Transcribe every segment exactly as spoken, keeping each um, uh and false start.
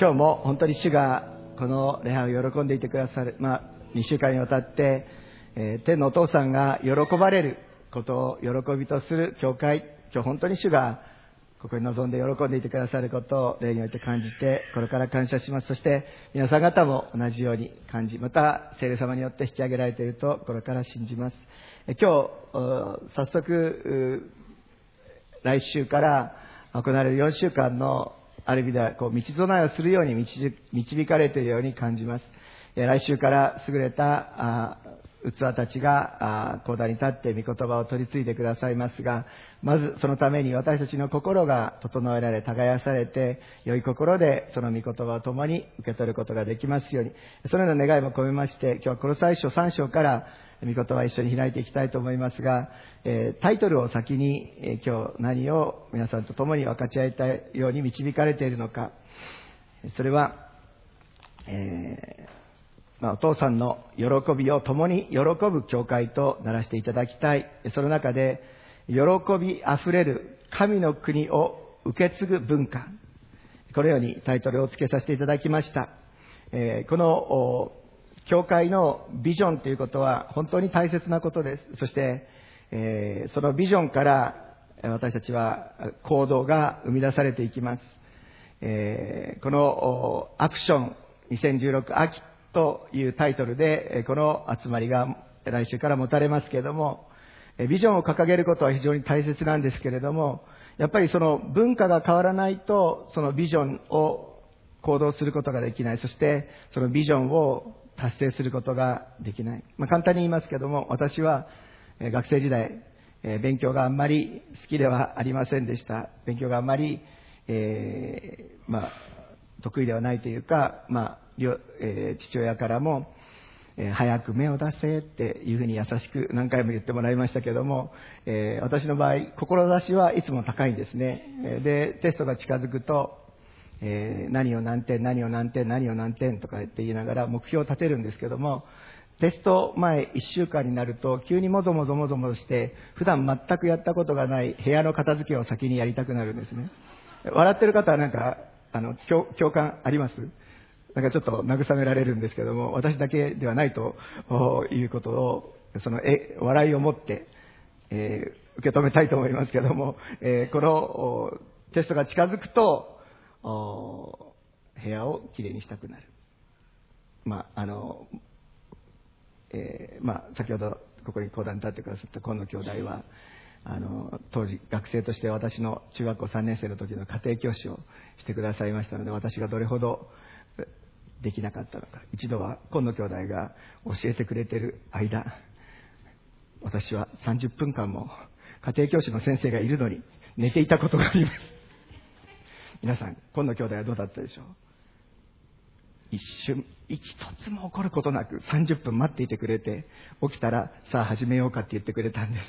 今日も本当に主がこの礼拝を喜んでいてくださる、まあ、にしゅうかんにわたって、えー、天のお父さんが喜ばれることを喜びとする教会、今日本当に主がここに臨んで喜んでいてくださることを霊において感じて、これから感謝します。そして皆さん方も同じように感じ、また聖霊様によって引き上げられているとこれから信じます。今日早速来週から行われるよんしゅうかんのある意味ではこう道備えをするように導導かれているように感じます。来週から優れた器たちが講談に立って御言葉を取り継いでくださいますが、まずそのために私たちの心が整えられ耕されて、良い心でその御言葉を共に受け取ることができますように、そのような願いも込めまして、今日はこの最初さん章から御言葉を一緒に開いていきたいと思いますが、えー、タイトルを先に、えー、今日何を皆さんと共に分かち合いたいように導かれているのか、それは、えーまあ、お父さんの喜びを共に喜ぶ教会とならせていただきたい。その中で喜びあふれる神の国を受け継ぐ文化、このようにタイトルを付けさせていただきました。えー、この教会のビジョンということは本当に大切なことです。そして、えー、そのビジョンから私たちは行動が生み出されていきます。えー、このアクションにせんじゅうろく秋というタイトルでこの集まりが来週から持たれますけれども、ビジョンを掲げることは非常に大切なんですけれども、やっぱりその文化が変わらないとそのビジョンを行動することができない。そしてそのビジョンを達成することができない。まあ、簡単に言いますけども、私は学生時代勉強があんまり好きではありませんでした。勉強があんまり、えー、まあ得意ではないというか、まあえー、父親からも、えー、早く目を出せっていうふうに優しく何回も言ってもらいましたけども、えー、私の場合志はいつも高いんですね。でテストが近づくと、えー、何を何点何を何点何を何点とか言って言いながら目標を立てるんですけども、テスト前いっしゅうかんになると急にもぞもぞもぞもぞして普段全くやったことがない部屋の片付けを先にやりたくなるんですね。笑ってる方はなんかあの 共, 共感あります？なんかちょっと慰められるんですけども、私だけではないということをそのえ笑いを持って、えー、受け止めたいと思いますけども、えー、このテストが近づくと部屋をきれいにしたくなる。まああの、えー、まあ先ほどここに講談に立ってくださった今野兄弟はあの当時学生として私の中学校さんねん生の時の家庭教師をしてくださいましたので、私がどれほどできなかったのか、一度は今野兄弟が教えてくれている間、私はさんじゅっぷんかんも家庭教師の先生がいるのに寝ていたことがあります。皆さん今野兄弟はどうだったでしょう？一瞬一つも起こることなくさんじゅっぷん待っていてくれて、起きたらさあ始めようかって言ってくれたんです。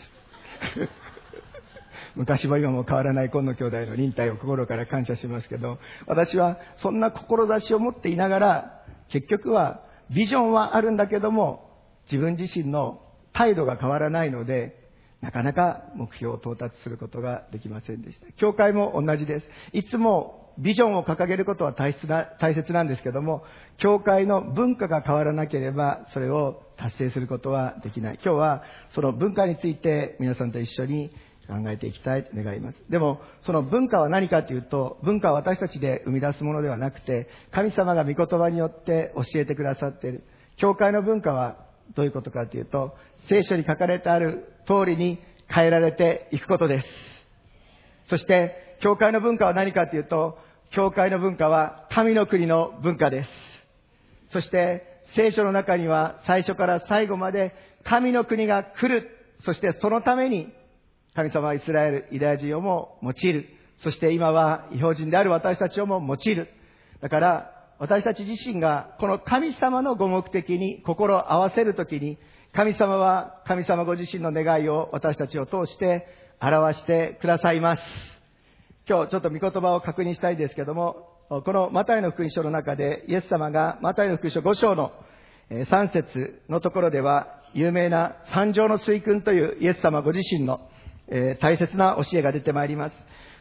昔も今も変わらない今野兄弟の忍耐を心から感謝しますけど、私はそんな志を持っていながら、結局はビジョンはあるんだけども自分自身の態度が変わらないので、なかなか目標を到達することができませんでした。教会も同じです。いつもビジョンを掲げることは大切な、大切なんですけども、教会の文化が変わらなければそれを達成することはできない。今日はその文化について皆さんと一緒に考えていきたいと願います。でもその文化は何かというと、文化は私たちで生み出すものではなくて、神様が御言葉によって教えてくださっている。教会の文化はどういうことかというと、聖書に書かれてある通りに変えられていくことです。そして教会の文化は何かというと、教会の文化は神の国の文化です。そして聖書の中には最初から最後まで神の国が来る。そしてそのために神様はイスラエル、ユダヤ人をも用いる。そして今は異邦人である私たちをも用いる。だから私たち自身がこの神様のご目的に心を合わせるときに、神様は神様ご自身の願いを私たちを通して表してくださいます。今日ちょっと御言葉を確認したいですけども、このマタイの福音書の中でイエス様がマタイの福音書ご章のさん節のところでは、有名な三条の水訓というイエス様ご自身の大切な教えが出てまいります。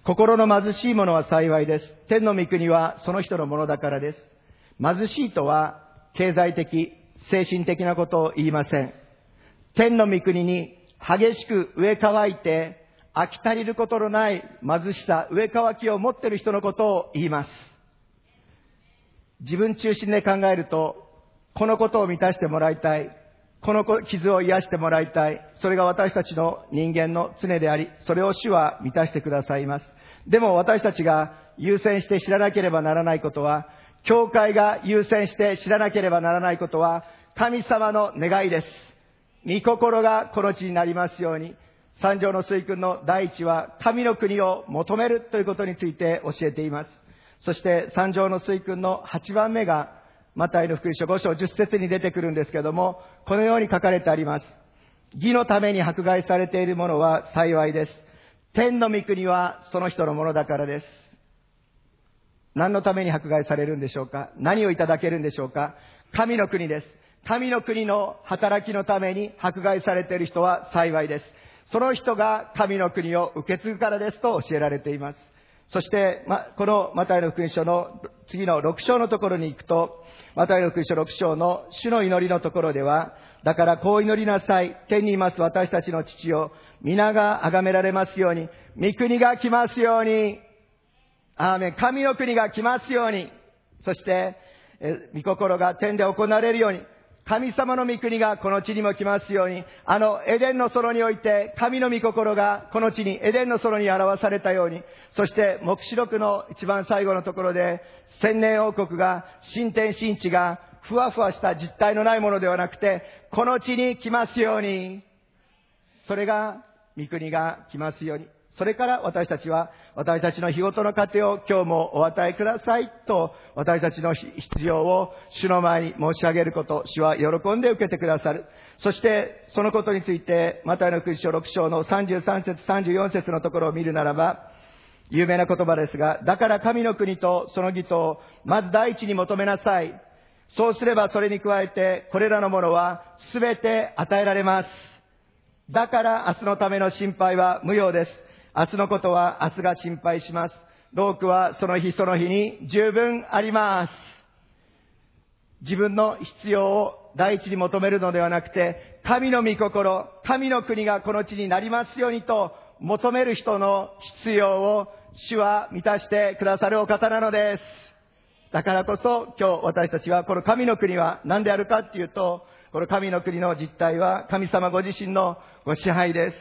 心の貧しい者は幸いです。天の御国はその人のものだからです。貧しいとは経済的、精神的なことを言いません。天の御国に激しく植え乾いて飽き足りることのない貧しさ、植え乾きを持っている人のことを言います。自分中心で考えると、このことを満たしてもらいたい。この傷を癒してもらいたい。それが私たちの人間の常であり、それを主は満たしてくださいます。でも私たちが優先して知らなければならないことは、教会が優先して知らなければならないことは、神様の願いです。御心がこの地になりますように。三条の水訓の第一は、神の国を求めるということについて教えています。そして三条の水訓の八番目が、マタイの福音書ご章じゅっ節に出てくるんですけれども、このように書かれてあります。義のために迫害されている者は幸いです。天の御国はその人のものだからです。何のために迫害されるんでしょうか。何をいただけるんでしょうか。神の国です。神の国の働きのために迫害されている人は幸いです。その人が神の国を受け継ぐからですと教えられています。そして、ま、このマタイの福音書の次のろく章のところに行くと、マタイの福音書ろく章の主の祈りのところでは、だからこう祈りなさい。天にいます私たちの父よ、皆が崇められますように、御国が来ますように、アーメン。神の国が来ますように、そして、え御心が天で行われるように、神様の御国がこの地にも来ますように、あのエデンの園において神の御心がこの地にエデンの園に表されたように、そして黙示録の一番最後のところで千年王国が、新天新地がふわふわした実体のないものではなくてこの地に来ますように、それが御国が来ますように。それから私たちは私たちの日ごとの糧を今日もお与えくださいと、私たちの必要を主の前に申し上げること、主は喜んで受けてくださる。そしてそのことについてマタイの福音書ろく章のさんじゅうさん節さんじゅうよん節のところを見るならば、有名な言葉ですが、だから神の国とその義とをまず第一に求めなさい。そうすればそれに加えてこれらのものはすべて与えられます。だから明日のための心配は無用です。明日のことは明日が心配します。労苦はその日その日に十分あります。自分の必要を第一に求めるのではなくて、神の御心、神の国がこの地になりますようにと求める人の必要を主は満たしてくださるお方なのです。だからこそ今日私たちはこの神の国は何であるかっていうと、この神の国の実態は神様ご自身のご支配です。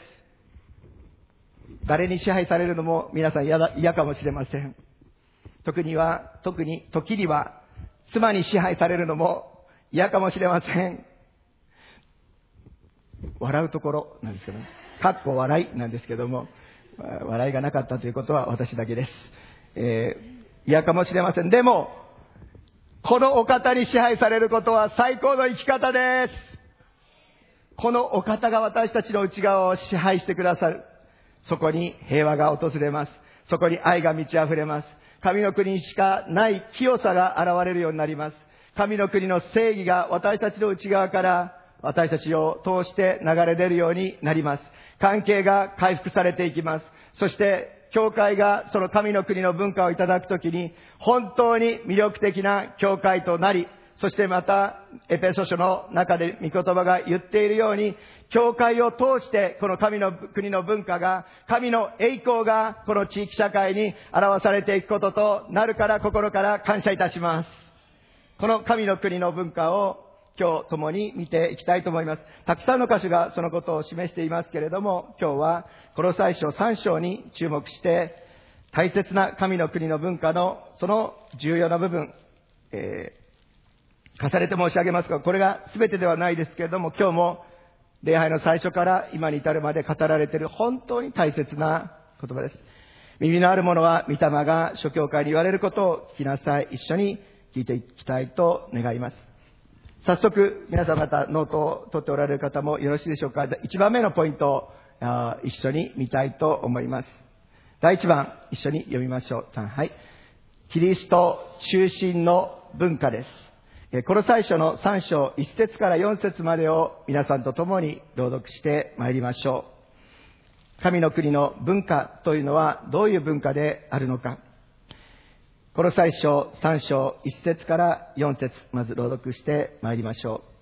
誰に支配されるのも皆さん嫌だ、嫌かもしれません。特には、特に時には妻に支配されるのも嫌かもしれません。笑うところなんですけどね。かっこ笑いなんですけども、笑いがなかったということは私だけです。えー、嫌かもしれません。でも、このお方に支配されることは最高の生き方です。このお方が私たちの内側を支配してくださる。そこに平和が訪れます。そこに愛が満ち溢れます。神の国にしかない清さが現れるようになります。神の国の正義が私たちの内側から私たちを通して流れ出るようになります。関係が回復されていきます。そして教会がその神の国の文化をいただくときに本当に魅力的な教会となり、そしてまたエペソ書の中で御言葉が言っているように、教会を通してこの神の国の文化が、神の栄光がこの地域社会に表されていくこととなるから心から感謝いたします。この神の国の文化を今日共に見ていきたいと思います。たくさんの箇所がそのことを示していますけれども、今日はコロサイ書さん章に注目して大切な神の国の文化のその重要な部分、えー重ねて申し上げますが、これが全てではないですけれども、今日も礼拝の最初から今に至るまで語られている本当に大切な言葉です。耳のある者は御霊が諸教会に言われることを聞きなさい。一緒に聞いていきたいと願います。早速皆さん方ノートを取っておられる方もよろしいでしょうか。一番目のポイントを一緒に見たいと思います。第一番一緒に読みましょう。はい。キリスト中心の文化です。コロサイ書のさん章いち節からよん節までを皆さんと共に朗読してまいりましょう。 神の国の文化というのはどういう文化であるのか。コロサイ書さん章いち節からよん節、まず朗読してまいりましょ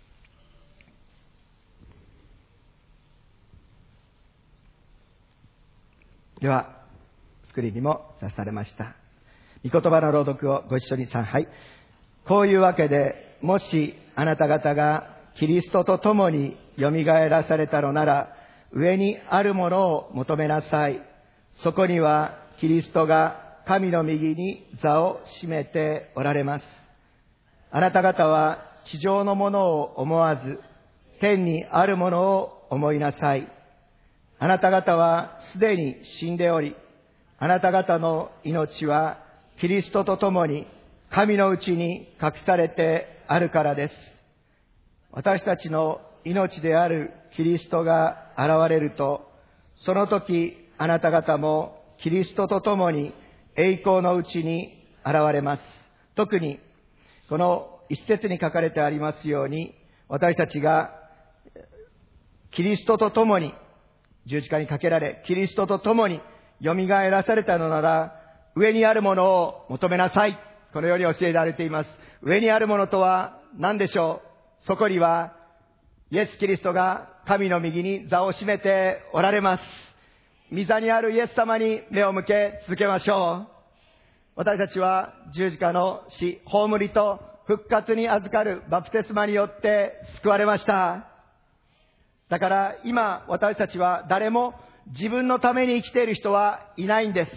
う。では、スクリーンにも出されました。御言葉の朗読をご一緒にさんはい。こういうわけで、もしあなた方がキリストと共によみがえらされたのなら、上にあるものを求めなさい。そこにはキリストが神の右に座を占めておられます。あなた方は地上のものを思わず、天にあるものを思いなさい。あなた方はすでに死んでおり、あなた方の命はキリストと共に神のうちに隠されてあるからです。私たちの命であるキリストが現れると、その時あなた方もキリストと共に栄光のうちに現れます。特にこの一節に書かれてありますように、私たちがキリストと共に十字架にかけられ、キリストと共によみがえらされたのなら、上にあるものを求めなさい。このように教えられています。上にあるものとは何でしょう。そこにはイエス・キリストが神の右に座を占めておられます。御座にあるイエス様に目を向け続けましょう。私たちは十字架の死、葬りと復活に預かるバプテスマによって救われました。だから今私たちは誰も自分のために生きている人はいないんです。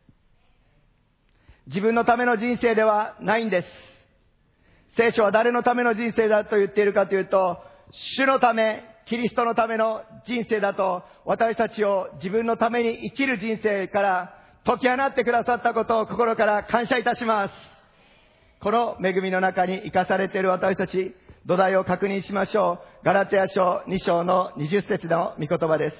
自分のための人生ではないんです。聖書は誰のための人生だと言っているかというと、主のため、キリストのための人生だと、私たちを自分のために生きる人生から解き放ってくださったことを心から感謝いたします。この恵みの中に生かされている私たち、土台を確認しましょう。ガラテヤ書に章のにじゅっ節の御言葉です。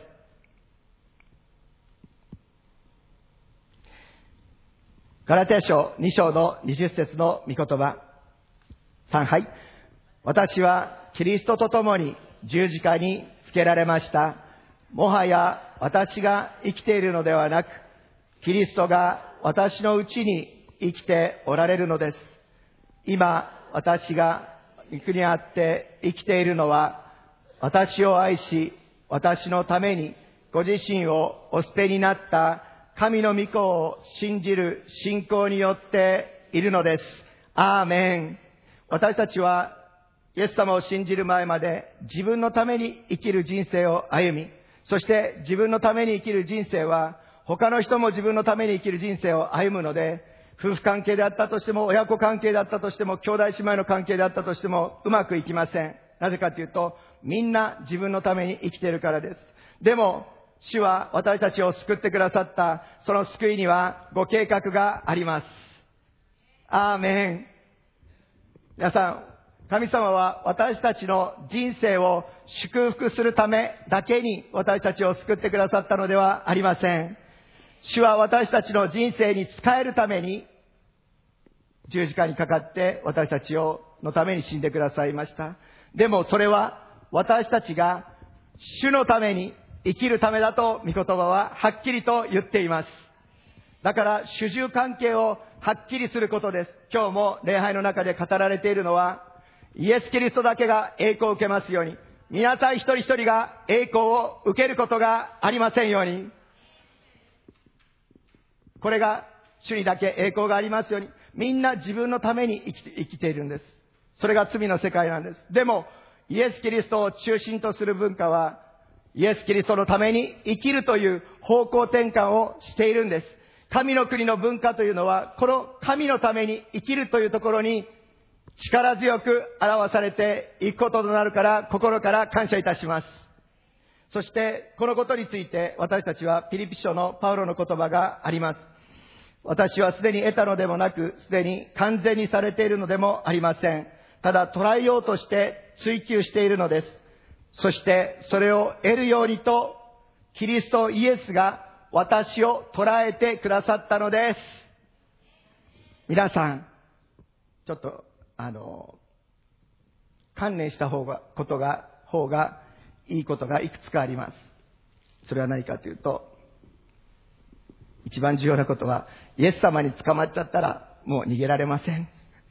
ガラテヤ書に章のにじゅっ節の御言葉。さんはい。私はキリストと共に十字架につけられました。もはや私が生きているのではなく、キリストが私のうちに生きておられるのです。今、私が肉にあって生きているのは、私を愛し、私のためにご自身をお捨てになった神の御子を信じる信仰によっているのです。アーメン。私たちはイエス様を信じる前まで自分のために生きる人生を歩み、そして自分のために生きる人生は他の人も自分のために生きる人生を歩むので、夫婦関係であったとしても、親子関係であったとしても、兄弟姉妹の関係であったとしてもうまくいきません。なぜかというと、みんな自分のために生きているからです。でも主は私たちを救ってくださった、その救いにはご計画があります。アーメン。皆さん、神様は私たちの人生を祝福するためだけに私たちを救ってくださったのではありません。主は私たちの人生に仕えるために十字架にかかって私たちをのために死んでくださいました。でもそれは私たちが主のために生きるためだと御言葉ははっきりと言っています。だから主従関係をはっきりすることです。今日も礼拝の中で語られているのは、イエス・キリストだけが栄光を受けますように、皆さん一人一人が栄光を受けることがありませんように。これが主にだけ栄光がありますように。みんな自分のために生きて、生きているんです。それが罪の世界なんです。でもイエス・キリストを中心とする文化は、イエス・キリストのために生きるという方向転換をしているんです。神の国の文化というのは、この神のために生きるというところに力強く表されていくこととなるから、心から感謝いたします。そしてこのことについて私たちはピリピ書のパウロの言葉があります。私はすでに得たのでもなく、すでに完全にされているのでもありません。ただ捉えようとして追求しているのです。そしてそれを得るようにとキリストイエスが私を捉えてくださったのです。皆さん、ちょっとあの観念した方がことが方がいいことがいくつかあります。 それは何かというと、一番重要なことは、イエス様に捕まっちゃったらもう逃げられません。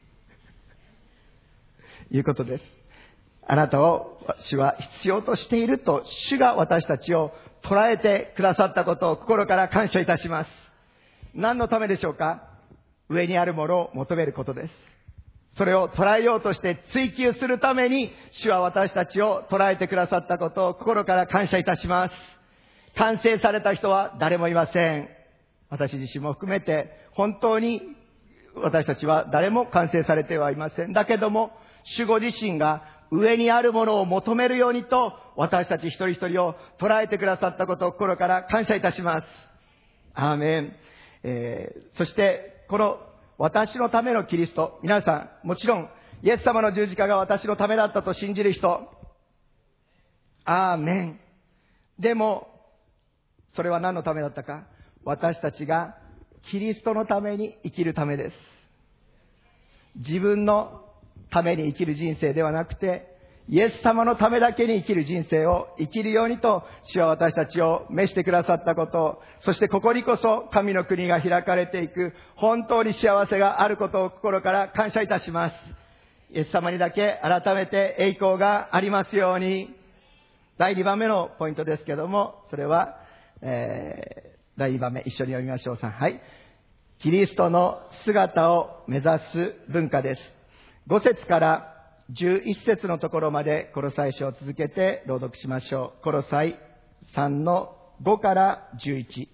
いうことです。あなたを主は必要としていると、主が私たちを捉えてくださったことを心から感謝いたします。何のためでしょうか？上にあるものを求めることです。それを捉えようとして追求するために、主は私たちを捉えてくださったことを心から感謝いたします。完成された人は誰もいません。私自身も含めて、本当に私たちは誰も完成されてはいません。だけども、主ご自身が上にあるものを求めるようにと、私たち一人一人を捉えてくださったことを心から感謝いたします。アーメン。えー、そしてこの私のためのキリスト、皆さんもちろんイエス様の十字架が私のためだったと信じる人、アーメン。でもそれは何のためだったか？私たちがキリストのために生きるためです。自分のために生きる人生ではなくて、イエス様のためだけに生きる人生を生きるようにと、主は私たちを召してくださったことを、そしてここにこそ神の国が開かれていく本当に幸せがあることを心から感謝いたします。イエス様にだけ改めて栄光がありますように。だいにばんめのポイントですけども、それは、えー、だいにばんめ一緒に読みましょう。さん、はい。キリストの姿を目指す文化です。ご節からじゅういち節のところまでコロサイ書を続けて朗読しましょう。コロサイさんのごからじゅういち。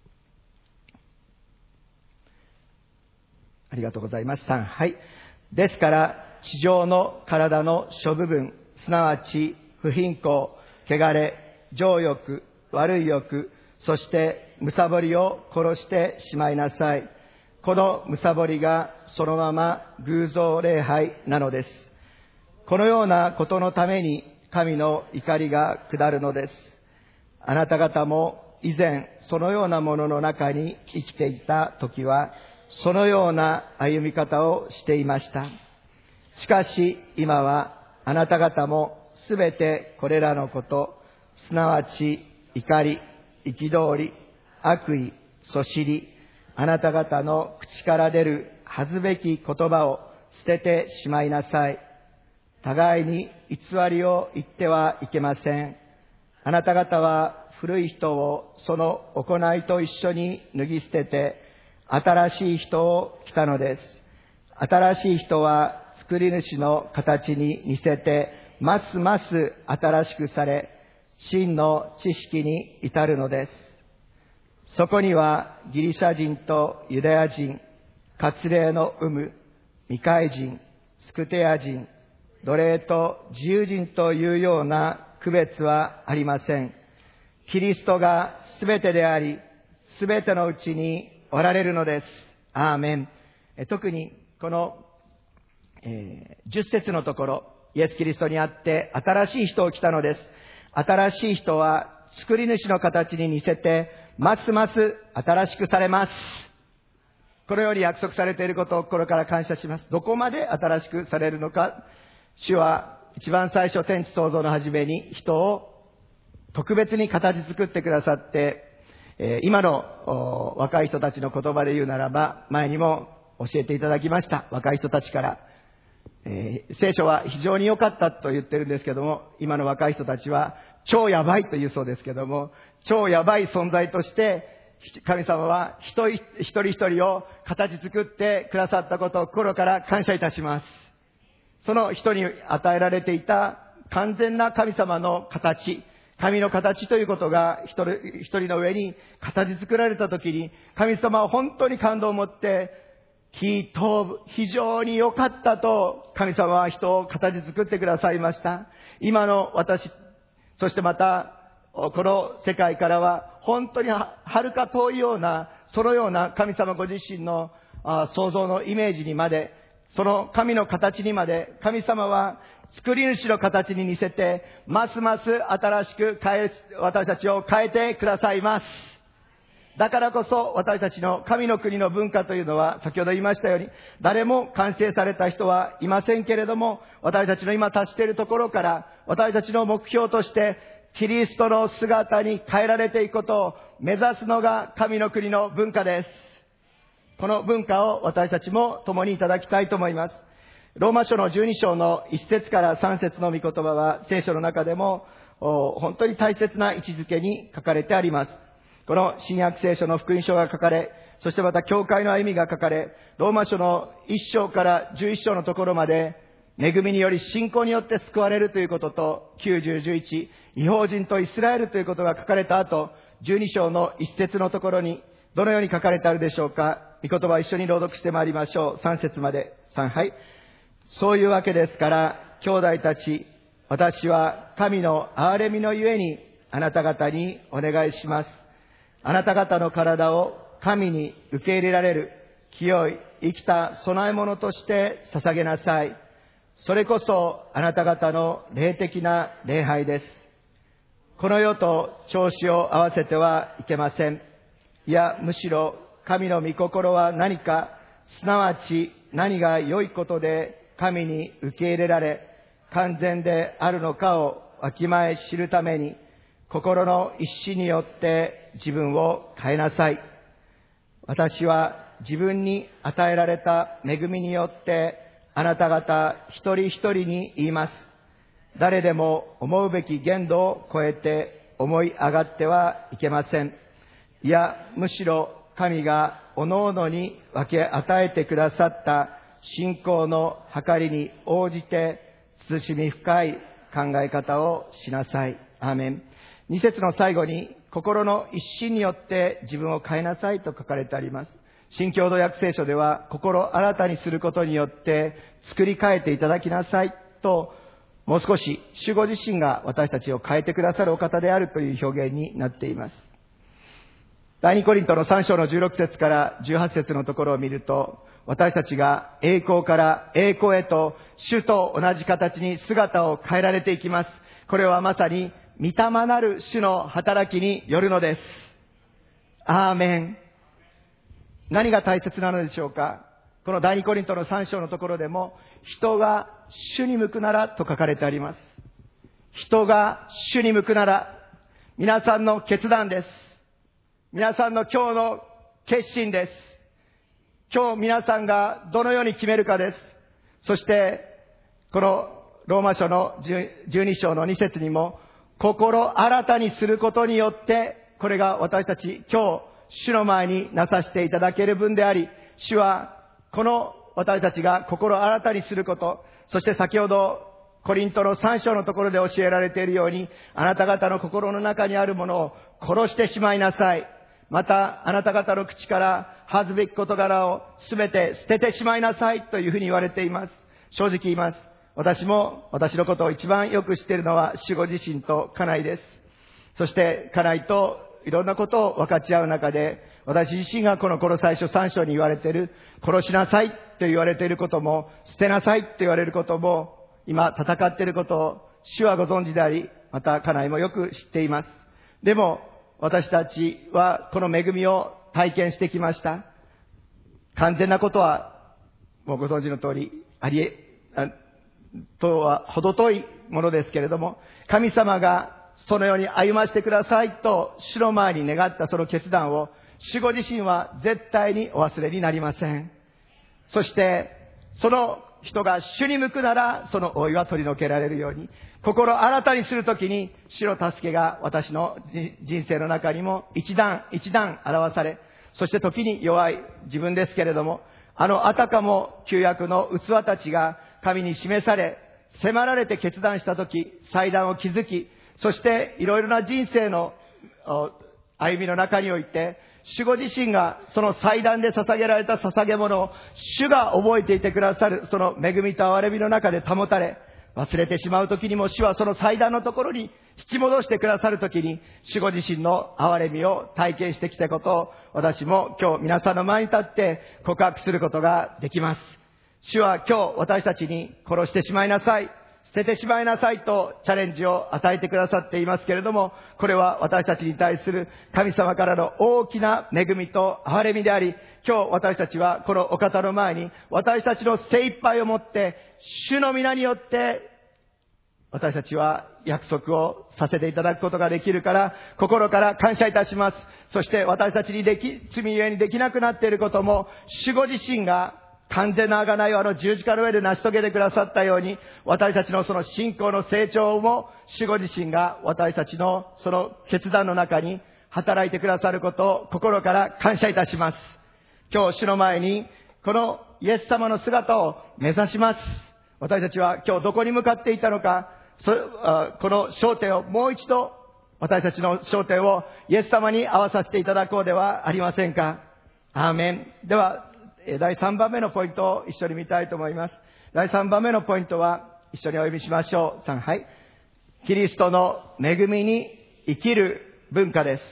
ありがとうございます。さん、はい。ですから地上の体の諸部分、すなわち不貧困、汚れ、情欲、悪い欲、そして貪りを殺してしまいなさい。この貪りがそのまま偶像礼拝なのです。このようなことのために神の怒りが下るのです。あなた方も以前そのようなものの中に生きていたときは、そのような歩み方をしていました。しかし今はあなた方もすべてこれらのこと、すなわち怒り、憤り、悪意、そしり、あなた方の口から出る恥ずべき言葉を捨ててしまいなさい。互いに偽りを言ってはいけません。あなた方は古い人をその行いと一緒に脱ぎ捨てて、新しい人を着たのです。新しい人は作り主の形に似せて、ますます新しくされ、真の知識に至るのです。そこにはギリシャ人とユダヤ人、割礼の有無、未開人、スクテア人、奴隷と自由人というような区別はありません。キリストがすべてであり、すべてのうちにおられるのです。アーメン。え特にこの、えー、じゅっ節のところ、イエス・キリストにあって新しい人を来たのです。新しい人は作り主の形に似せて、ますます新しくされます。このように約束されていることを心から感謝します。どこまで新しくされるのか。主は一番最初、天地創造の初めに人を特別に形作ってくださって、えー、今の若い人たちの言葉で言うならば、前にも教えていただきました。若い人たちから、えー、聖書は非常に良かったと言ってるんですけども、今の若い人たちは超やばいと言うそうですけども、超やばい存在として神様は一人一人一人を形作ってくださったことを心から感謝いたします。その人に与えられていた完全な神様の形、神の形ということが一人一人の上に形作られたときに、神様は本当に感動を持って、きっと非常に良かったと神様は人を形作ってくださいました。今の私、そしてまたこの世界からは本当にはるか遠いような、そのような神様ご自身の創造のイメージにまで、その神の形にまで神様は作り主の形に似せて、ますます新しく変え、私たちを変えてくださいます。だからこそ私たちの神の国の文化というのは、先ほど言いましたように、誰も完成された人はいませんけれども、私たちの今達しているところから、私たちの目標としてキリストの姿に変えられていくことを目指すのが神の国の文化です。この文化を私たちも共にいただきたいと思います。ローマ書のじゅうに章のいち節からさん節の御言葉は聖書の中でも本当に大切な位置づけに書かれてあります。この新約聖書の福音書が書かれ、そしてまた教会の歩みが書かれ、ローマ書のいち章からじゅういち章のところまで恵みにより信仰によって救われるということと、きゅうじゅう、じゅういち、異邦人とイスラエルということが書かれた後、じゅうに章のいち節のところにどのように書かれてあるでしょうか。御言葉を一緒に朗読してまいりましょう。さん節まで。さん、はい。そういうわけですから、兄弟たち、私は神の憐れみのゆえにあなた方にお願いします。あなた方の体を神に受け入れられる清い生きた供え物として捧げなさい。それこそあなた方の霊的な礼拝です。この世と調子を合わせてはいけません。いや、むしろ神の御心は何か、すなわち何が良いことで神に受け入れられ完全であるのかをわきまえ知るために、心の一心によって自分を変えなさい。私は自分に与えられた恵みによってあなた方一人一人に言います。誰でも思うべき限度を超えて思い上がってはいけません。いや、むしろ神がおのおのに分け与えてくださった信仰の計りに応じて慎み深い考え方をしなさい。アーメン。に節の最後に、心の一心によって自分を変えなさいと書かれてあります。新共同訳聖書では、心を新たにすることによって作り変えていただきなさいと、もう少し主ご自身が私たちを変えてくださるお方であるという表現になっています。第二コリントのさん章のじゅうろく節からじゅうはち節のところを見ると、私たちが栄光から栄光へと主と同じ形に姿を変えられていきます。これはまさに御霊なる主の働きによるのです。アーメン。何が大切なのでしょうか。この第二コリントのさん章のところでも、人が主に向くならと書かれてあります。人が主に向くなら、皆さんの決断です。皆さんの今日の決心です。今日皆さんがどのように決めるかです。そして、このローマ書のじゅうに章のに節にも、心新たにすることによって、これが私たち今日、主の前になさせていただける分であり、主はこの私たちが心新たにすること、そして先ほどコリントのさん章のところで教えられているように、あなた方の心の中にあるものを殺してしまいなさい。またあなた方の口から恥ずべき事柄をすべて捨ててしまいなさいというふうに言われています。正直言います。私も私のことを一番よく知っているのは主ご自身と家内です。そして家内といろんなことを分かち合う中で、私自身がこのコロサイ書さん章に言われている殺しなさいと言われていることも、捨てなさいと言われることも、今戦っていることを主はご存知であり、また家内もよく知っています。でも私たちはこの恵みを体験してきました。完全なことはもうご存知の通りありえとは程遠いものですけれども、神様がそのように歩ましてくださいと主の前に願ったその決断を、主ご自身は絶対にお忘れになりません。そしてその人が主に向くなら、その覆いは取り除けられるように、心新たにするときに主の助けが私の人生の中にも一段一段表され、そして時に弱い自分ですけれども、あのあたかも旧約の器たちが神に示され、迫られて決断したとき、祭壇を築き、そしていろいろな人生の歩みの中において、主ご自身がその祭壇で捧げられた捧げ物を主が覚えていてくださる、その恵みと憐れみの中で保たれ、忘れてしまうときにも主はその祭壇のところに引き戻してくださるときに、主ご自身の憐れみを体験してきたことを、私も今日皆さんの前に立って告白することができます。主は今日私たちに殺してしまいなさい、捨ててしまいなさいとチャレンジを与えてくださっていますけれども、これは私たちに対する神様からの大きな恵みと憐れみであり、今日私たちはこのお方の前に私たちの精一杯をもって主の皆によって私たちは約束をさせていただくことができるから、心から感謝いたします。そして私たちにでき、罪ゆえにできなくなっていることも、主ご自身が完全な贖いをあの十字架の上で成し遂げてくださったように、私たちのその信仰の成長も、主ご自身が私たちのその決断の中に働いてくださることを心から感謝いたします。今日主の前に、このイエス様の姿を目指します。私たちは今日どこに向かっていたのか、そこの焦点をもう一度、私たちの焦点をイエス様に合わさせていただこうではありませんか。アーメン。では、だいさんばんめのポイントを一緒に見たいと思います。だいさんばんめのポイントは、一緒にお呼びしましょう。さん、はい。キリストの恵みに生きる文化です。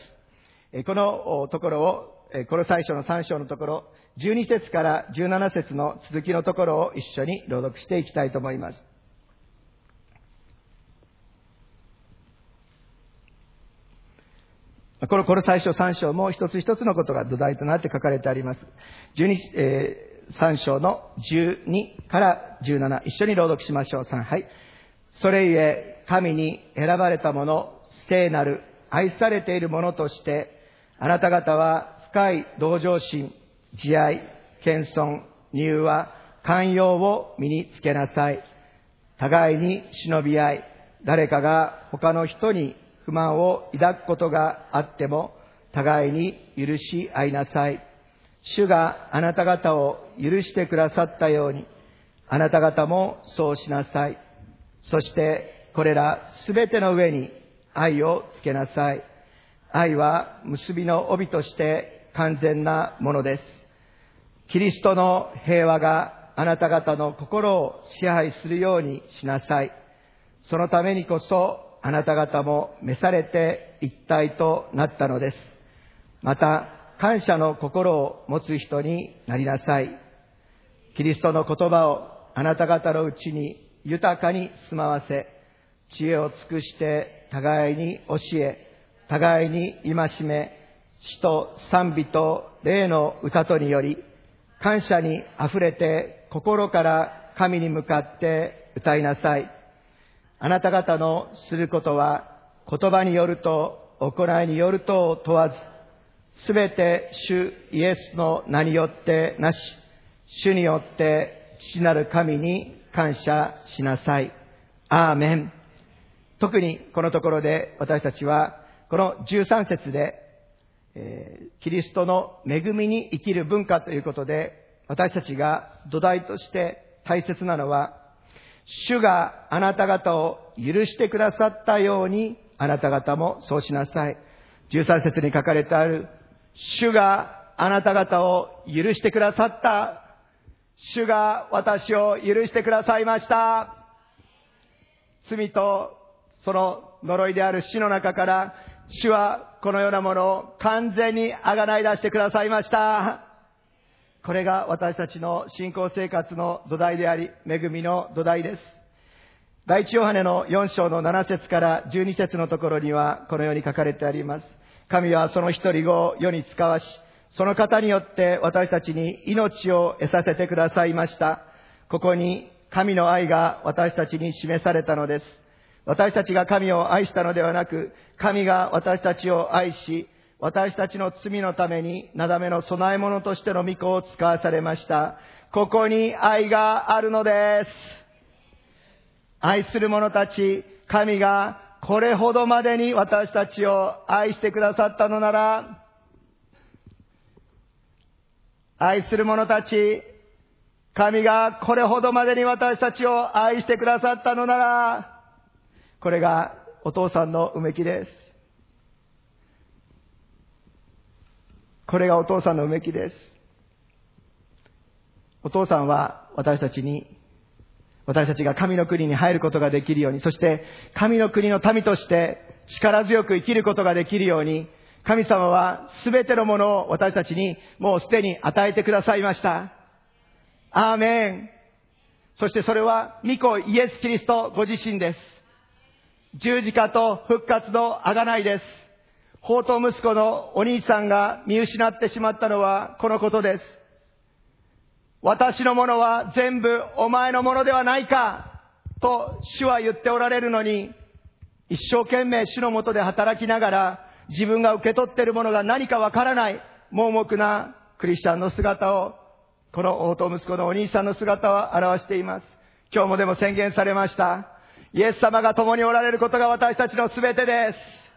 このところを、この最初のさん章のところ、じゅうに節からじゅうなな節の続きのところを一緒に朗読していきたいと思います。この、この最初さん章も一つ一つのことが土台となって書かれてあります。じゅうに、えー、さん章のじゅうにからじゅうなな、一緒に朗読しましょう。さん、はい。それゆえ、神に選ばれたもの、聖なる、愛されているものとして、あなた方は深い同情心、慈愛、謙遜、柔和、寛容を身につけなさい。互いに忍び合い、誰かが他の人に不満を抱くことがあっても、互いに許し合いなさい。主があなた方を許してくださったように、あなた方もそうしなさい。そしてこれらすべての上に愛をつけなさい。愛は結びの帯として完全なものです。キリストの平和があなた方の心を支配するようにしなさい。そのためにこそあなた方も召されて一体となったのです。また感謝の心を持つ人になりなさい。キリストの言葉をあなた方のうちに豊かに住まわせ、知恵を尽くして互いに教え、互いに戒め、詩と賛美と霊の歌とにより、感謝にあふれて心から神に向かって歌いなさい。あなた方のすることは言葉によると行いによるとを問わず、すべて主イエスの名によってなし、主によって父なる神に感謝しなさい。アーメン。特にこのところで私たちはこのじゅうさん節で、えー、キリストの恵みに生きる文化ということで、私たちが土台として大切なのは、主があなた方を許してくださったように、あなた方もそうしなさい。じゅうさん節に書かれてある、主があなた方を許してくださった。主が私を許してくださいました。罪とその呪いである死の中から、主はこのようなものを完全にあがない出してくださいました。これが私たちの信仰生活の土台であり、恵みの土台です。第一ヨハネのよん章のなな節からじゅうに節のところにはこのように書かれてあります。神はその一人子を世に使わし、その方によって私たちに命を得させてくださいました。ここに神の愛が私たちに示されたのです。私たちが神を愛したのではなく、神が私たちを愛し、私たちの罪のためになだめの供え物としての御子を使わされました。ここに愛があるのです。愛する者たち、神がこれほどまでに私たちを愛してくださったのなら、愛する者たち、神がこれほどまでに私たちを愛してくださったのなら、これがお父さんのうめきです。これがお父さんのうめきです。お父さんは私たちに、私たちが神の国に入ることができるように、そして神の国の民として力強く生きることができるように、神様はすべてのものを私たちにもうすでに与えてくださいました。アーメン。そしてそれは御子イエス・キリストご自身です。十字架と復活の贖いです。放蕩息子のお兄さんが見失ってしまったのはこのことです。私のものは全部お前のものではないかと主は言っておられるのに、一生懸命主のもとで働きながら、自分が受け取っているものが何かわからない盲目なクリスチャンの姿を、この応答息子のお兄さんの姿を表しています。今日もでも宣言されました。イエス様が共におられることが私たちのすべてです。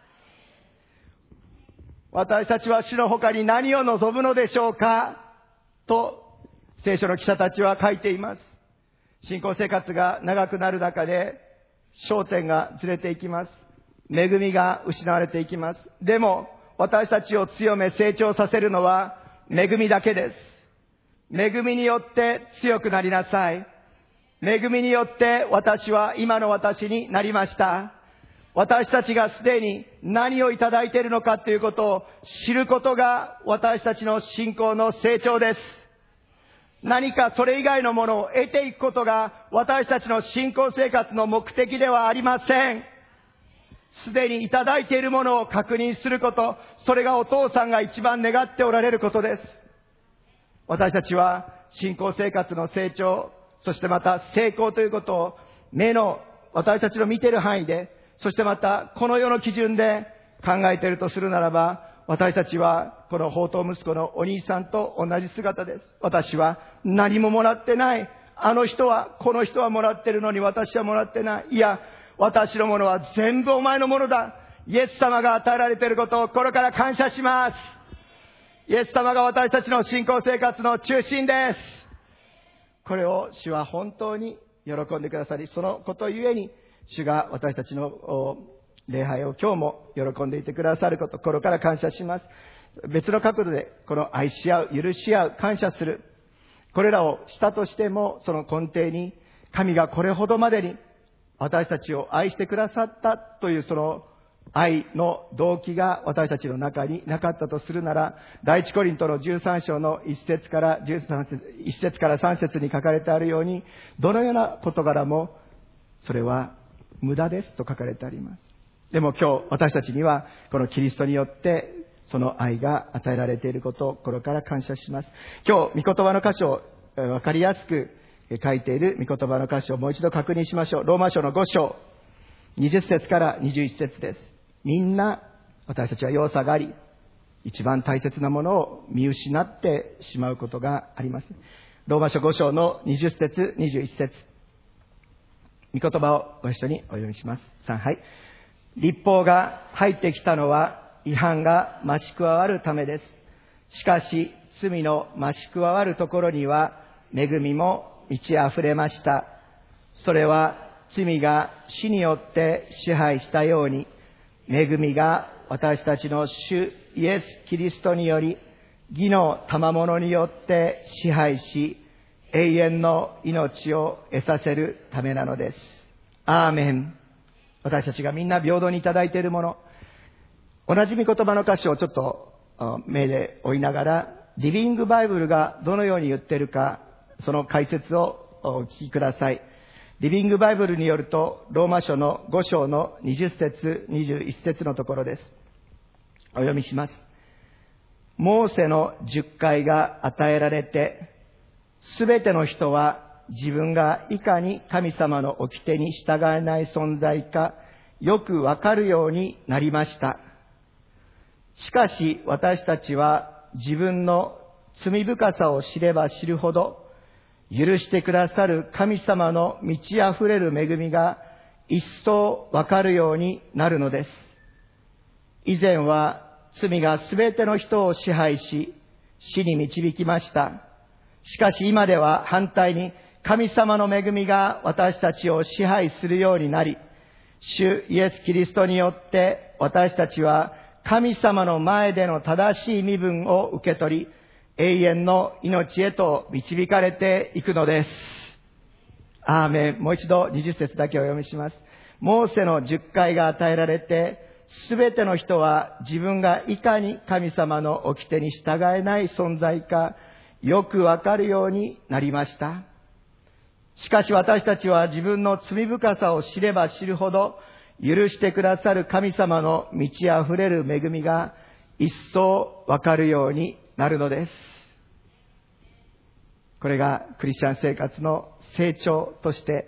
私たちは主の他に何を望むのでしょうかと聖書の記者たちは書いています。信仰生活が長くなる中で焦点がずれていきます。恵みが失われていきます。でも私たちを強め成長させるのは恵みだけです。恵みによって強くなりなさい。恵みによって私は今の私になりました。私たちがすでに何をいただいているのかということを知ることが私たちの信仰の成長です。何かそれ以外のものを得ていくことが私たちの信仰生活の目的ではありません。すでにいただいているものを確認すること、それがお父さんが一番願っておられることです。私たちは信仰生活の成長、そしてまた成功ということを目の私たちの見ている範囲で、そしてまたこの世の基準で考えているとするならば、私たちはこの宝刀息子のお兄さんと同じ姿です。私は何ももらってない。あの人は、この人はもらってるのに私はもらってない。いや、私のものは全部お前のものだ。イエス様が与えられていることを心から感謝します。イエス様が私たちの信仰生活の中心です。これを主は本当に喜んでくださり、そのことゆえに主が私たちの礼拝を今日も喜んでいてくださること、心から感謝します。別の角度でこの愛し合う、許し合う、感謝する、これらをしたとしても、その根底に神がこれほどまでに私たちを愛してくださったというその愛の動機が私たちの中になかったとするなら、第一コリントのじゅうさん章のいち節からじゅうさん節、いち節からさん節に書かれてあるように、どのような事柄もそれは無駄ですと書かれてあります。でも今日私たちにはこのキリストによってその愛が与えられていることを心から感謝します。今日御言葉の箇所を分かりやすく書いている御言葉の箇所をもう一度確認しましょう。ローマ書のご章にじゅっ節からにじゅういち節です。みんな私たちは弱さがあり、一番大切なものを見失ってしまうことがあります。ローマ書ご章のにじゅっ節にじゅういち節、御言葉をご一緒にお読みします。さん、はい。律法が入ってきたのは違反が増し加わるためです。しかし罪の増し加わるところには恵みも満ち溢れました。それは罪が死によって支配したように、恵みが私たちの主イエス・キリストにより義の賜物によって支配し、永遠の命を得させるためなのです。アーメン。私たちがみんな平等にいただいているもの、同じ御言葉の箇所をちょっと目で追いながら、リビングバイブルがどのように言っているか、その解説をお聞きください。リビングバイブルによると、ローマ書のご章のにじゅっ節にじゅういち節のところです。お読みします。モーセの十戒が与えられて、すべての人は自分がいかに神様の掟に従えない存在かよくわかるようになりました。しかし私たちは自分の罪深さを知れば知るほど、許してくださる神様の満ち溢れる恵みが一層わかるようになるのです。以前は罪がすべての人を支配し、死に導きました。しかし今では反対に神様の恵みが私たちを支配するようになり、主イエス・キリストによって私たちは神様の前での正しい身分を受け取り、永遠の命へと導かれていくのです。アーメン。もう一度にじゅっ節だけお読みします。モーセの十戒が与えられて、すべての人は自分がいかに神様の掟に従えない存在かよくわかるようになりました。しかし私たちは自分の罪深さを知れば知るほど、許してくださる神様の満ち溢れる恵みが一層わかるようになるのです。これがクリスチャン生活の成長として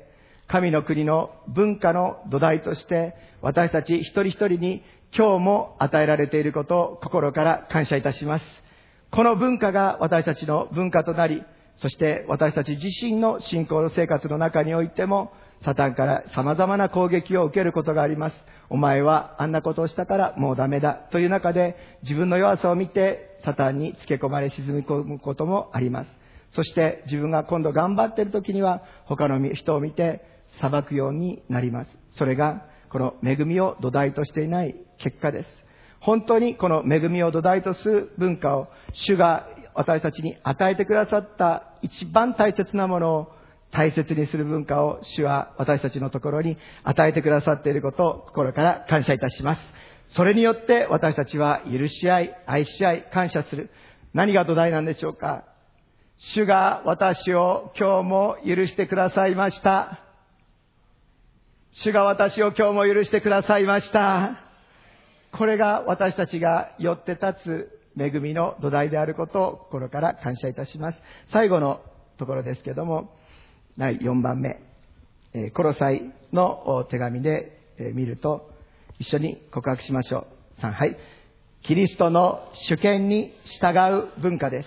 神の国の文化の土台として私たち一人一人に今日も与えられていることを心から感謝いたします。この文化が私たちの文化となり、そして私たち自身の信仰生活の中においてもサタンから様々な攻撃を受けることがあります。お前はあんなことをしたからもうダメだという中で自分の弱さを見てサタンにつけ込まれ沈み込むこともあります。そして自分が今度頑張っている時には他の人を見て裁くようになります。それがこの恵みを土台としていない結果です。本当にこの恵みを土台とする文化を主が私たちに与えてくださった一番大切なものを大切にする文化を主は私たちのところに与えてくださっていることを心から感謝いたします。それによって私たちは許し合い、愛し合い、感謝する。何が土台なんでしょうか。主が私を今日も許してくださいました。主が私を今日も許してくださいました。これが私たちがよって立つ恵みの土台であることを心から感謝いたします。最後のところですけれども、だいよんばんめ、コロサイの手紙で見ると、一緒に告白しましょう。さん、はい。キリストの主権に従う文化です。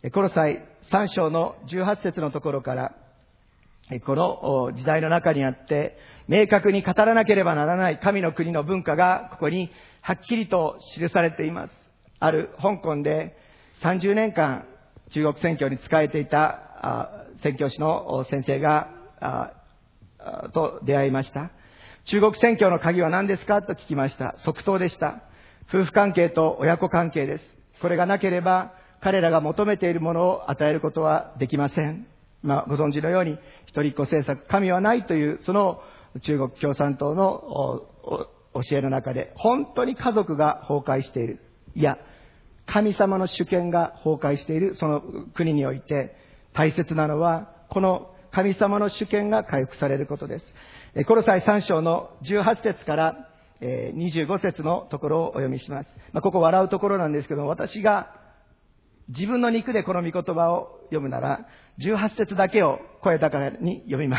コロサイさん章のじゅうはち節のところから、この時代の中にあって明確に語らなければならない神の国の文化がここにはっきりと記されています。ある香港でさんじゅうねんかん中国宣教に仕えていた宣教師の先生がと出会いました。中国宣教の鍵は何ですかと聞きました。即答でした。夫婦関係と親子関係です。これがなければ彼らが求めているものを与えることはできません。まあ、ご存知のように一人っ子政策、神はないというその中国共産党の教えの中で本当に家族が崩壊している。いや、神様の主権が崩壊しているその国において大切なのはこの神様の主権が回復されることです。コロサイさん章のじゅうはち節からにじゅうご節のところをお読みします。まあ、ここ笑うところなんですけども、私が自分の肉でこの御言葉を読むならじゅうはち節だけを声高に読みます。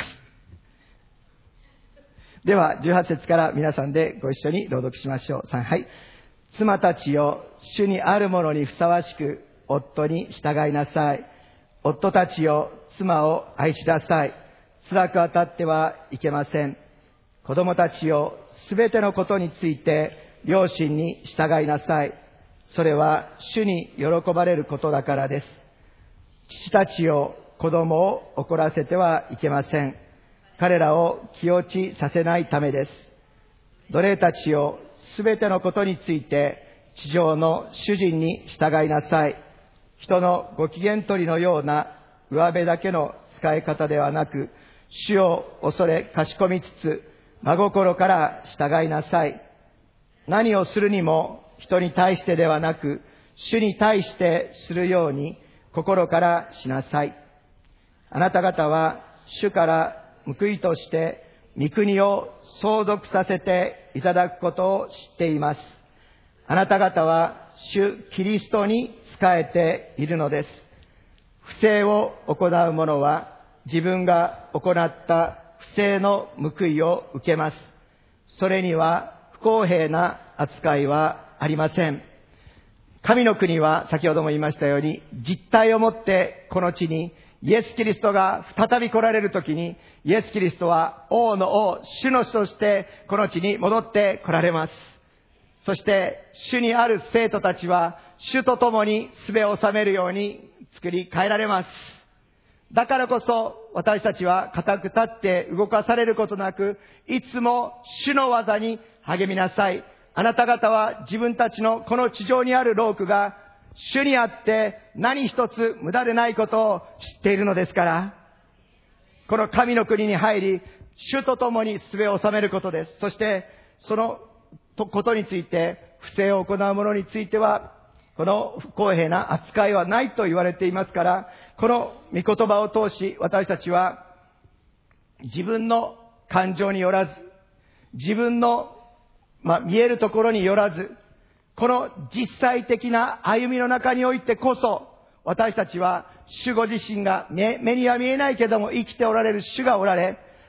ではじゅうはち節から皆さんでご一緒に朗読しましょう。さん、はい。妻たちよ、主にあるものにふさわしく夫に従いなさい。夫たちよ、妻を愛しなさい。辛く当たってはいけません。子供たちよ、すべてのことについて両親に従いなさい。それは主に喜ばれることだからです。父たちよ、子供を怒らせてはいけません。彼らを気落ちさせないためです。奴隷たちよ、すべてのことについて地上の主人に従いなさい。人のご機嫌取りのような上辺だけの使い方ではなく、主を恐れかしこみつつ真心から従いなさい。何をするにも人に対してではなく、主に対してするように心からしなさい。あなた方は主から報いとして御国を相続させていただくことを知っています。あなた方は主キリストに仕えているのです。不正を行う者は自分が行った不正の報いを受けます。それには不公平な扱いはありません。神の国は先ほども言いましたように実体をもってこの地にイエス・キリストが再び来られるときにイエス・キリストは王の王、主の主としてこの地に戻って来られます。そして主にある生徒たちは主と共に術を治めるように作り変えられます。だからこそ私たちは固く立って動かされることなく、いつも主の技に励みなさい。あなた方は自分たちのこの地上にある労苦が主にあって何一つ無駄でないことを知っているのですから、この神の国に入り主と共に術を治めることです。そしてそのことについて、不正を行う者についてはこの不公平な扱いはないと言われていますから、この御言葉を通し私たちは自分の感情によらず、自分の、まあ、見えるところによらず、この実際的な歩みの中においてこそ、私たちは主ご自身が 目, 目には見えないけども生きておられる主がおられ、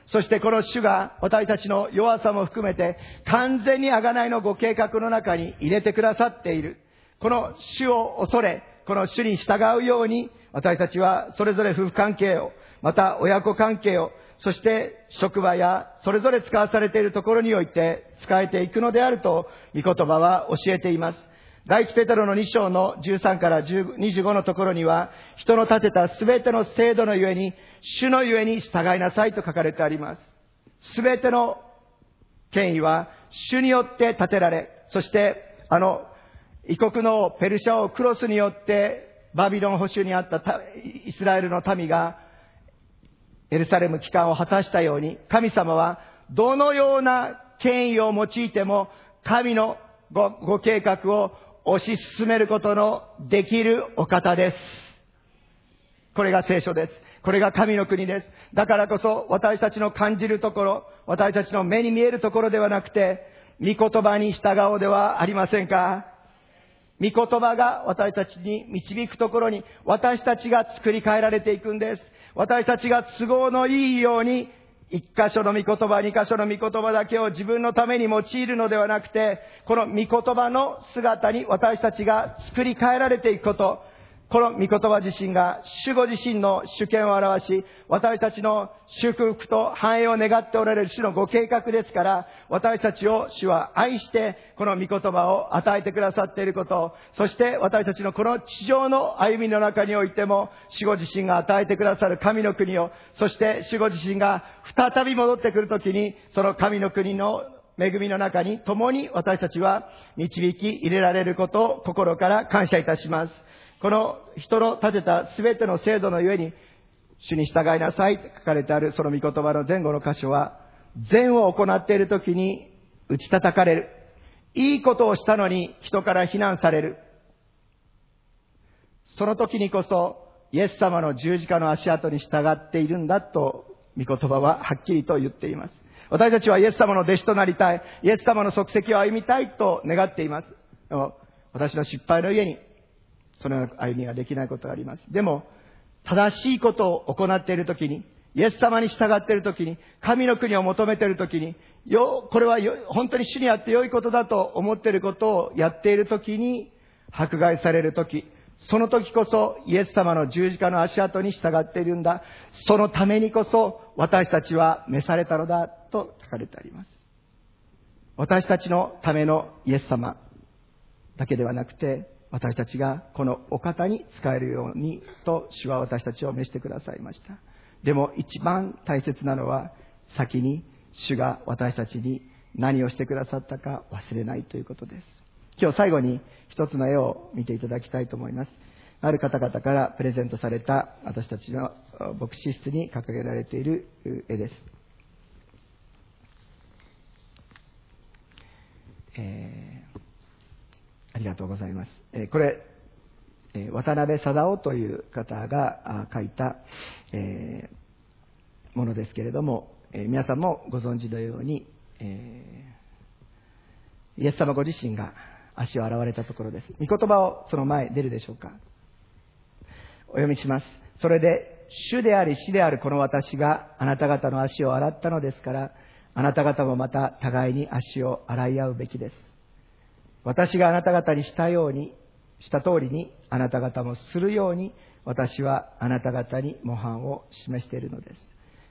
そしてこの主が私たちの弱さも含めて完全に贖いのご計画の中に入れてくださっている。この主を恐れ、この主に従うように私たちはそれぞれ夫婦関係を、また親子関係を、そして職場やそれぞれ使わされているところにおいて使えていくのであると御言葉は教えています。第一ペテロのに章のじゅうさんからにじゅうごのところには、人の立てたすべての制度のゆえに、主のゆえに従いなさいと書かれてあります。すべての権威は主によって立てられ、そしてあの異国のペルシャ王クロスによってバビロン捕囚にあったイスラエルの民がエルサレム帰還を果たしたように、神様はどのような権威を用いても神の ご, ご計画を推し進めることのできるお方です。これが聖書です。これが神の国です。だからこそ私たちの感じるところ、私たちの目に見えるところではなくて、御言葉に従おうではありませんか。御言葉が私たちに導くところに私たちが作り変えられていくんです。私たちが都合のいいように一箇所の御言葉、二箇所の御言葉だけを自分のために用いるのではなくて、この御言葉の姿に私たちが作り変えられていくこと、この御言葉自身が主ご自身の主権を表し、私たちの祝福と繁栄を願っておられる主のご計画ですから、私たちを主は愛してこの御言葉を与えてくださっていること、そして私たちのこの地上の歩みの中においても主ご自身が与えてくださる神の国を、そして主ご自身が再び戻ってくるときに、その神の国の恵みの中に共に私たちは導き入れられることを心から感謝いたします。この人の立てたすべての制度のゆえに主に従いなさいと書かれてあるその御言葉の前後の箇所は、善を行っているときに打ち叩かれる、いいことをしたのに人から非難される、その時にこそイエス様の十字架の足跡に従っているんだと御言葉ははっきりと言っています。私たちはイエス様の弟子となりたい、イエス様の足跡を歩みたいと願っています。でも私の失敗のゆえにそのような歩みができないことがあります。でも正しいことを行っているときに、イエス様に従っているときに、神の国を求めているときに、よこれはよ本当に主にあって良いことだと思っていることをやっているときに迫害されるとき、その時こそイエス様の十字架の足跡に従っているんだ、そのためにこそ私たちは召されたのだと書かれてあります。私たちのためのイエス様だけではなくて、私たちがこのお方に仕えるようにと主は私たちを召してくださいました。でも一番大切なのは、先に主が私たちに何をしてくださったか忘れないということです。今日最後に一つの絵を見ていただきたいと思います。ある方々からプレゼントされた私たちの牧師室に掲げられている絵です。えーありがとうございます。えー、これ、えー、渡辺貞夫という方が書いた、えー、ものですけれども、えー、皆さんもご存知のように、えー、イエス様ご自身が足を洗われたところです。御言葉をその前出るでしょうか。お読みします。それで主であり死であるこの私があなた方の足を洗ったのですから、あなた方もまた互いに足を洗い合うべきです。私があなた方にしたように、した通りにあなた方もするように、私はあなた方に模範を示しているのです。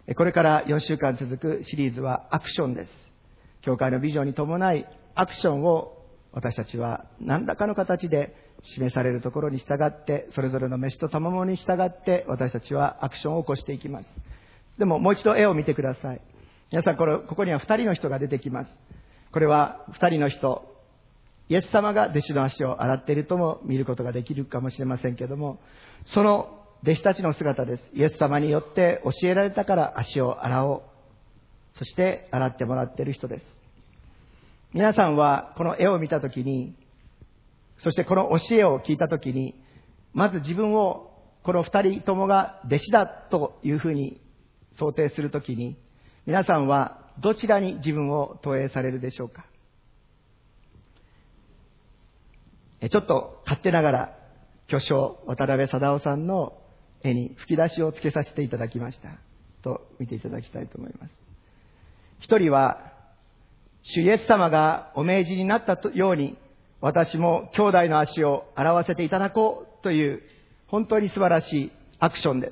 これからよんしゅうかん続くシリーズはアクションです。教会のビジョンに伴いアクションを私たちは何らかの形で示されるところに従って、それぞれの飯と賜物に従って私たちはアクションを起こしていきます。でももう一度絵を見てください。皆さん、これここにはふたりの人が出てきます。これはふたりの人、イエス様が弟子の足を洗っているとも見ることができるかもしれませんけれども、その弟子たちの姿です。イエス様によって教えられたから足を洗おう、そして洗ってもらっている人です。皆さんはこの絵を見たときに、そしてこの教えを聞いたときに、まず自分をこの二人ともが弟子だというふうに想定するときに、皆さんはどちらに自分を投影されるでしょうか。ちょっと勝手ながら巨匠渡辺貞夫さんの絵に吹き出しをつけさせていただきました。 と見ていただきたいと思います。一人は、主イエス様がお命じになったように、私も兄弟の足を洗わせていただこうという、本当に素晴らしいアクションです。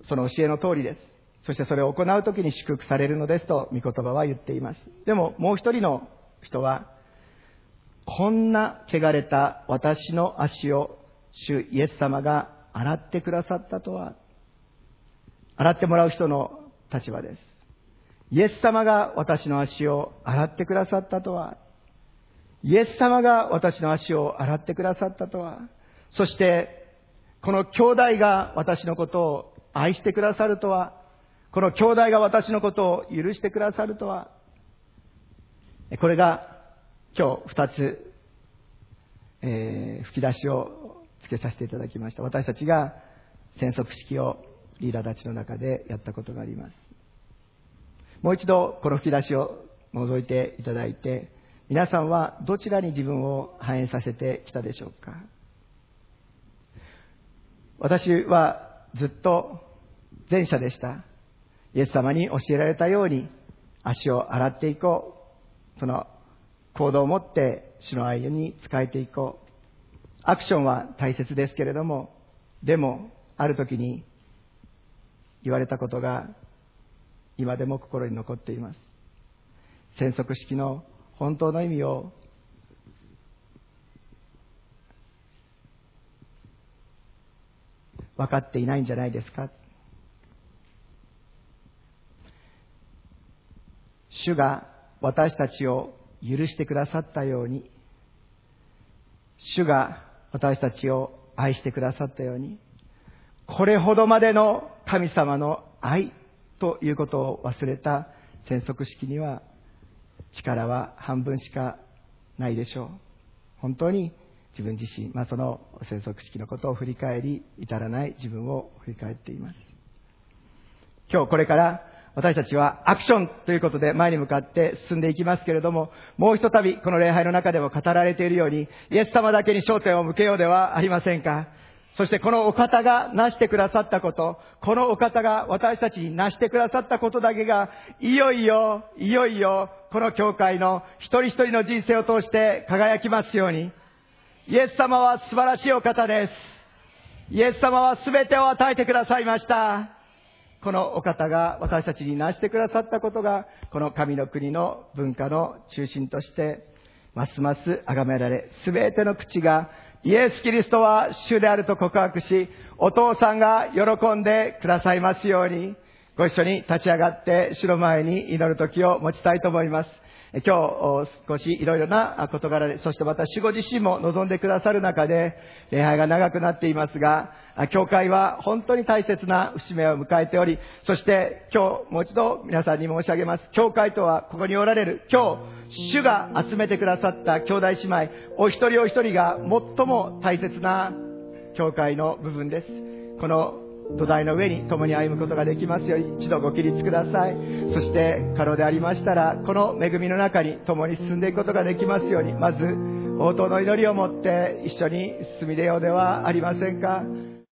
その教えの通りです。そしてそれを行うときに祝福されるのですと、御言葉は言っています。でも、もう一人の人は、こんな汚れた私の足を主イエス様が洗ってくださったとは、洗ってもらう人の立場です。イエス様が私の足を洗ってくださったとは、イエス様が私の足を洗ってくださったとは、そしてこの兄弟が私のことを愛してくださるとは、この兄弟が私のことを許してくださるとは、これが今日二つ、えー、吹き出しをつけさせていただきました。私たちが宣測式をリーダーたちの中でやったことがあります。もう一度この吹き出しを覗いていただいて、皆さんはどちらに自分を反映させてきたでしょうか。私はずっと前者でした。イエス様に教えられたように足を洗っていこう。その行動を持って主の愛に仕えていこう。アクションは大切ですけれども、でもある時に言われたことが今でも心に残っています。宣測式の本当の意味を分かっていないんじゃないですか。主が私たちを許してくださったように、主が私たちを愛してくださったように、これほどまでの神様の愛ということを忘れた宣測式には力は半分しかないでしょう。本当に自分自身、まあ、その宣測式のことを振り返り、至らない自分を振り返っています。今日これから私たちはアクションということで前に向かって進んでいきますけれども、もう一たびこの礼拝の中でも語られているように、イエス様だけに焦点を向けようではありませんか。そしてこのお方が成してくださったこと、このお方が私たちに成してくださったことだけが、いよいよ、いよいよ、この教会の一人一人の人生を通して輝きますように。イエス様は素晴らしいお方です。イエス様は全てを与えてくださいました。このお方が私たちに成してくださったことが、この神の国の文化の中心として、ますます崇められ、全ての口がイエス・キリストは主であると告白し、お父さんが喜んでくださいますように、ご一緒に立ち上がって主の前に祈る時を持ちたいと思います。今日少しいろいろな事柄で、そしてまた主ご自身も望んでくださる中で礼拝が長くなっていますが、教会は本当に大切な節目を迎えており、そして今日もう一度皆さんに申し上げます。教会とはここにおられる今日主が集めてくださった兄弟姉妹お一人お一人が最も大切な教会の部分です。この土台の上に共に歩むことができますように一度ご起立ください。そして可能でありましたらこの恵みの中に共に進んでいくことができますように、まず応答の祈りを持って一緒に進み出ようではありませんか。